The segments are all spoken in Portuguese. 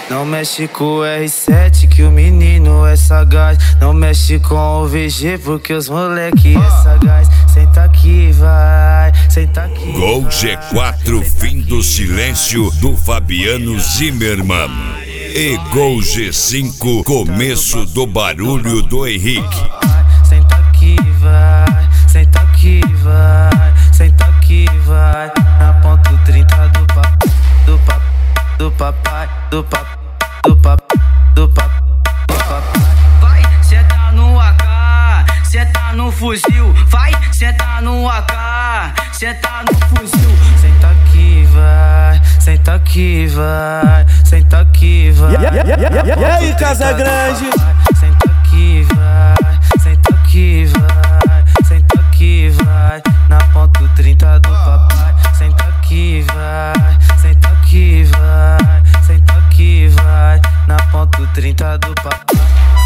Não mexe com o R7 que o menino é sagaz. Não mexe com o VG porque os moleque é sagaz. Senta aqui, vai, senta aqui. Gol G4, fim do silêncio do Fabiano Zimmermann. E Gol G5, começo do barulho do Henrique. Senta aqui, vai, senta aqui, vai, senta aqui, vai. Na ponto 30 do papai, do papai, do papai, do papai, do papai, do papai, do papai. Vai, senta no AK, senta no fuzil. Vai, senta no AK, senta no fuzil. Senta aqui, vai, senta aqui, vai, senta aqui, vai. E aí, Casa Grande? Senta aqui, vai, senta aqui, vai, senta aqui, vai. Na ponto 30 do papai. Senta aqui, vai, senta aqui, vai, senta aqui, vai. Na ponto 30 do papai.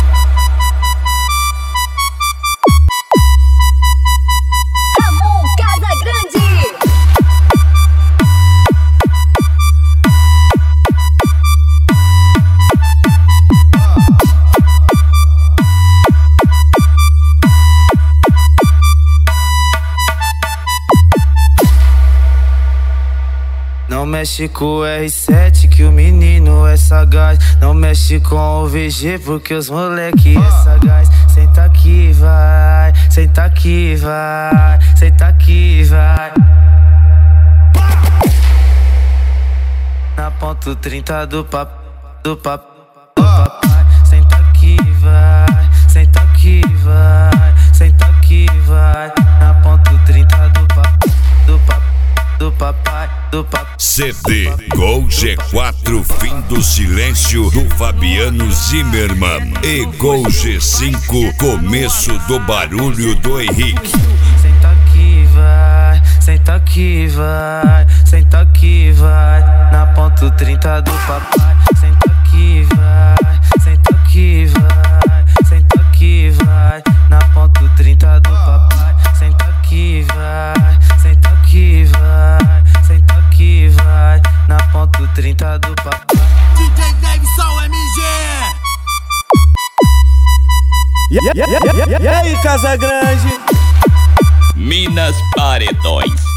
Ramon Casa Grande. Não mexe com o R7 que o menino é sagaz. Não mexe com o VG porque os moleque é sagaz. Senta aqui, vai, senta aqui, vai, senta aqui, vai. Na ponto 30 do papai, do papai, do papai. Senta aqui, vai, senta aqui, vai, senta aqui, vai. Na ponto 30 do papai, do papai, do papai, do papai. CD Gol G4, fim do silêncio do Fabiano Zimmermann. E Gol G5, começo do barulho do Henrique. Senta aqui, vai, senta aqui, vai, senta aqui, vai. Na ponto 30 do papai. Senta aqui, vai, senta aqui, vai, senta aqui, vai. Na ponto 30 do papai. Senta aqui, vai, senta aqui, vai, senta aqui, vai. Na ponto 30 do papai. DJ Davidson MG. E aí, Casa Grande? Minas Paredões.